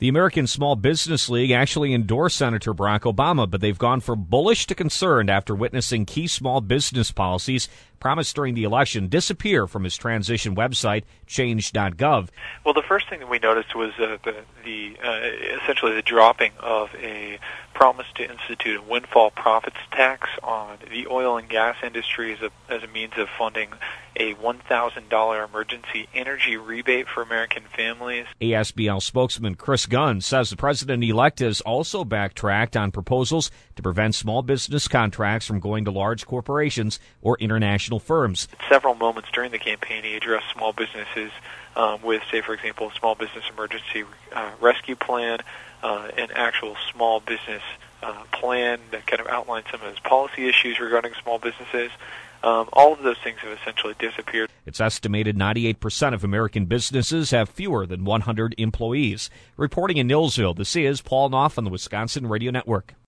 The American Small Business League actually endorsed Senator Barack Obama, but they've gone from bullish to concerned after witnessing key small business policies promised during the election disappear from his transition website, change.gov. Well, the first thing that we noticed was essentially the dropping of a promise to institute a windfall profits tax on the oil and gas industry as a means of funding a $1,000 emergency energy rebate for American families. ASBL spokesman Chris Gunn says the president-elect has also backtracked on proposals to prevent small business contracts from going to large corporations or international firms. At several moments during the campaign, he addressed small businesses with, say, for example, a small business emergency rescue plan, an actual small business plan that kind of outlines some of his policy issues regarding small businesses. All of those things have essentially disappeared. It's estimated 98% of American businesses have fewer than 100 employees. Reporting in Nilsville, this is Paul Knopf on the Wisconsin Radio Network.